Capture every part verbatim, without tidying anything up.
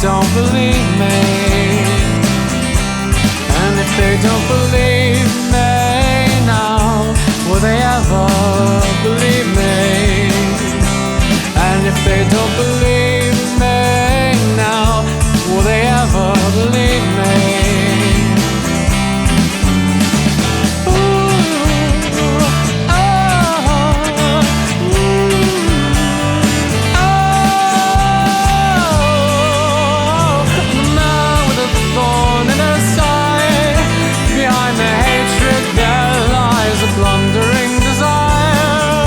don't believe me, and if they don't believe me now, will they ever believe me? And if they don't believe me now, will they ever believe me? Blundering desire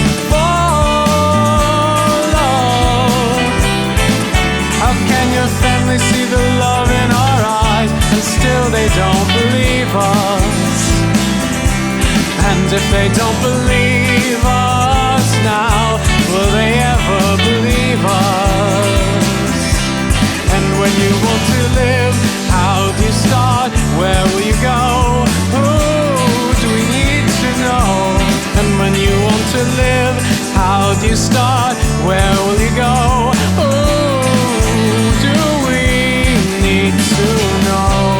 for love. How can your family see the love in our eyes and still they don't believe us? And if they don't believe us now, will they ever believe us? And when you want to live, how do you start? Where will you go? Who do we need to know? And when you want to live, how do you start? Where will you go? Who do we need to know?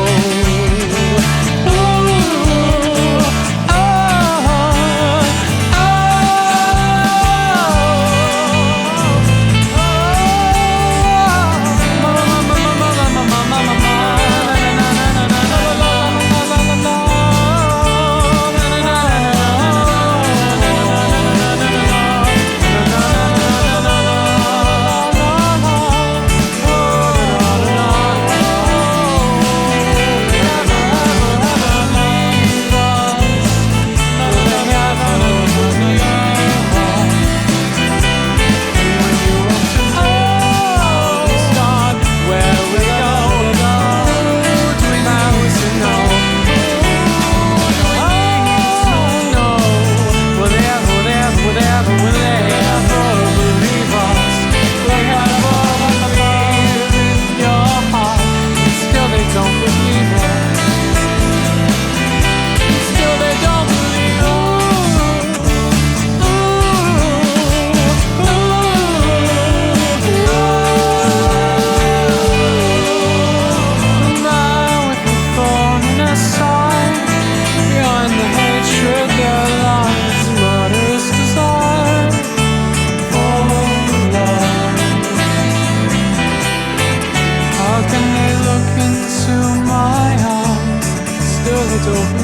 Don't